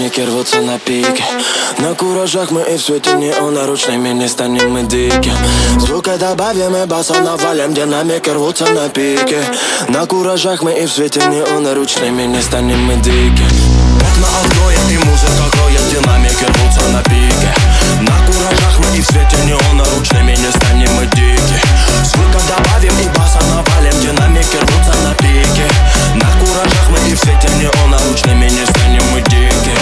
динамики рвутся на пике. На куражах мы и в свете неона, ручными не станем мы диким. Звука добавим и баса навалим, динамики рвутся на пике. На куражах мы и в свете неона, ручными не станем мы диким. Окна откроем и музыка кроет, динамики рвутся на пике. На куражах мы и в свете неона, ручными не станем мы диким. Звука добавим и баса навалим, динамики рвутся на пике. На куражах мы и в свете неона, ручными не станем мы диким.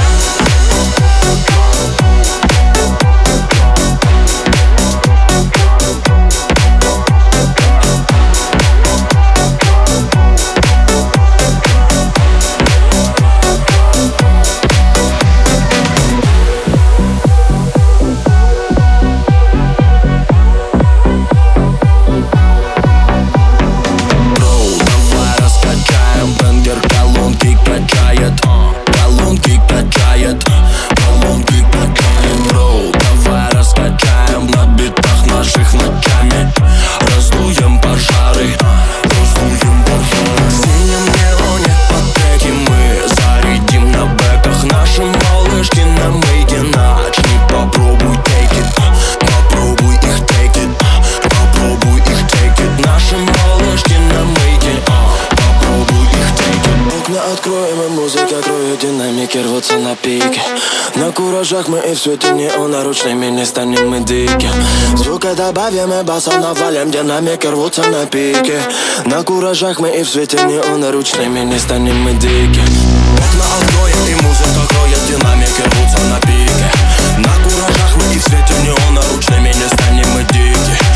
Откроем и музыка кроет, динамики рвутся на пике. На куражах мы и в свете неона, ручными не станем мы диким. Звука добавим и баса навалим, динамики рвутся на пике. На куражах мы и в свете неона, ручными не станем мы диким. Окна откроем и музыка кроет, динамики рвутся на пике. На куражах мы и в свете неона, ручными не станем мы диким.